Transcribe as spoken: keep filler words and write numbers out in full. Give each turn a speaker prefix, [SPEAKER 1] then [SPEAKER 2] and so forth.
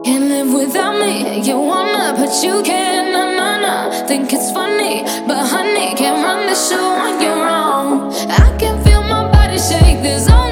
[SPEAKER 1] Can't live without me. You wanna, but you can't. Nah, nah, nah. Think it's funny, but honey, can't run the show on your own. I can feel my body shake. There's only